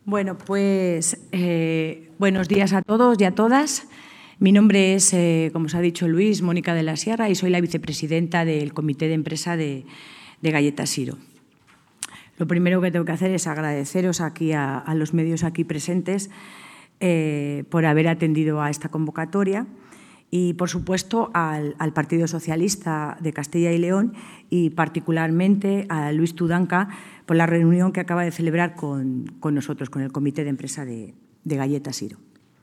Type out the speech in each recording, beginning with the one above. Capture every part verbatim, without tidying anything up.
Bueno, pues eh, buenos días a todos y a todas. Mi nombre es, eh, como os ha dicho Luis, Mónica de la Sierra, y soy la vicepresidenta del Comité de Empresa de, de Galletas Siro. Lo primero que tengo que hacer es agradeceros aquí a, a los medios aquí presentes eh, por haber atendido a esta convocatoria y, por supuesto, al, al Partido Socialista de Castilla y León y, particularmente, a Luis Tudanca por la reunión que acaba de celebrar con, con nosotros, con el Comité de Empresa de, de Galletas Siro.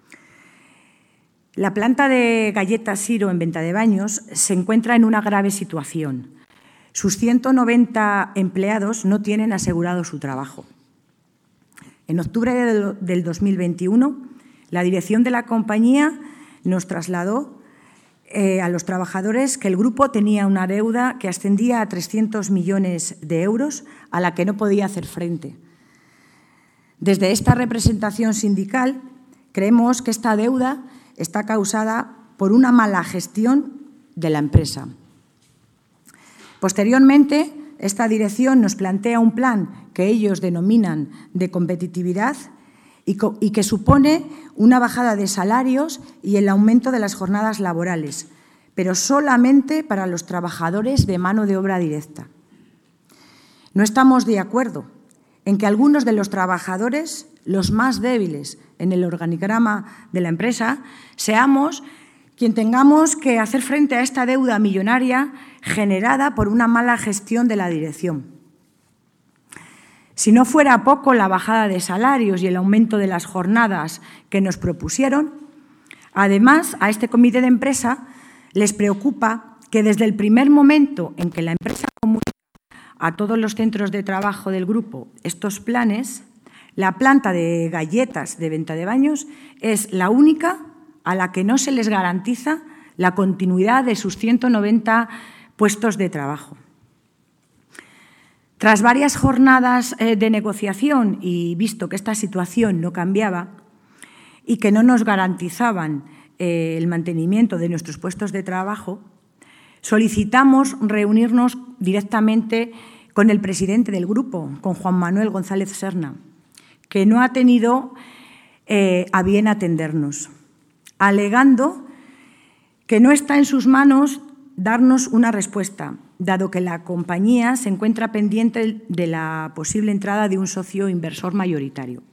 La planta de Galletas Siro en Ventadebaños se encuentra en una grave situación. Sus ciento noventa empleados no tienen asegurado su trabajo. En octubre del dos mil veintiuno, la dirección de la compañía nos trasladó eh, a los trabajadores que el grupo tenía una deuda que ascendía a trescientos millones de euros a la que no podía hacer frente. Desde esta representación sindical creemos que esta deuda está causada por una mala gestión de la empresa. Posteriormente, esta dirección nos plantea un plan que ellos denominan de competitividad y, y que supone una bajada de salarios y el aumento de las jornadas laborales, pero solamente para los trabajadores de mano de obra directa. No estamos de acuerdo en que algunos de los trabajadores, los más débiles en el organigrama de la empresa, seamos quien tengamos que hacer frente a esta deuda millonaria generada por una mala gestión de la dirección. Si no fuera poco la bajada de salarios y el aumento de las jornadas que nos propusieron, además, a este comité de empresa les preocupa que desde el primer momento en que la empresa comunica a todos los centros de trabajo del grupo estos planes, la planta de galletas de Ventadebaños es la única a la que no se les garantiza la continuidad de sus ciento noventa puestos de trabajo. Tras varias jornadas de negociación y visto que esta situación no cambiaba y que no nos garantizaban el mantenimiento de nuestros puestos de trabajo, solicitamos reunirnos directamente con el presidente del grupo, con Juan Manuel González Serna, que no ha tenido eh, a bien atendernos, alegando que no está en sus manos darnos una respuesta, dado que la compañía se encuentra pendiente de la posible entrada de un socio inversor mayoritario.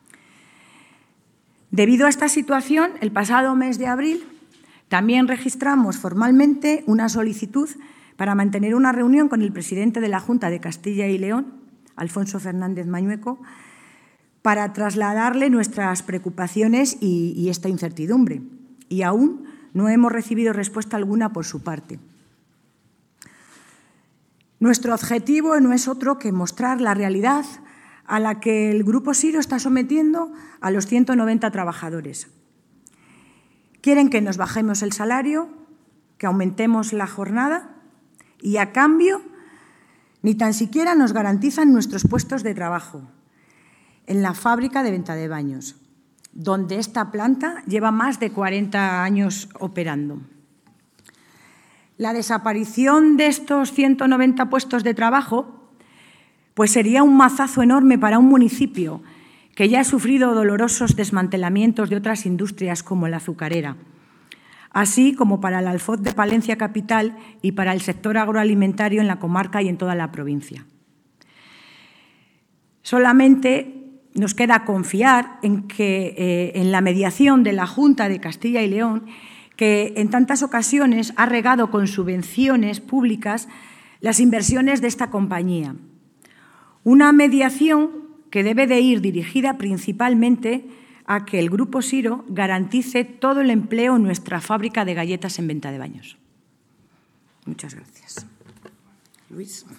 Debido a esta situación, el pasado mes de abril también registramos formalmente una solicitud para mantener una reunión con el presidente de la Junta de Castilla y León, Alfonso Fernández Mañueco, para trasladarle nuestras preocupaciones y, y esta incertidumbre. Y aún no hemos recibido respuesta alguna por su parte. Nuestro objetivo no es otro que mostrar la realidad a la que el Grupo Siro está sometiendo a los ciento noventa trabajadores. Quieren que nos bajemos el salario, que aumentemos la jornada y, a cambio, ni tan siquiera nos garantizan nuestros puestos de trabajo en la fábrica de Ventadebaños, donde esta planta lleva más de cuarenta años operando. La desaparición de estos ciento noventa puestos de trabajo pues sería un mazazo enorme para un municipio que ya ha sufrido dolorosos desmantelamientos de otras industrias como la azucarera, así como para el Alfoz de Palencia capital y para el sector agroalimentario en la comarca y en toda la provincia. Solamente nos queda confiar en, que, eh, en la mediación de la Junta de Castilla y León, que en tantas ocasiones ha regado con subvenciones públicas las inversiones de esta compañía. Una mediación que debe de ir dirigida principalmente a que el Grupo Siro garantice todo el empleo en nuestra fábrica de galletas en Ventadebaños. Muchas gracias. Luis.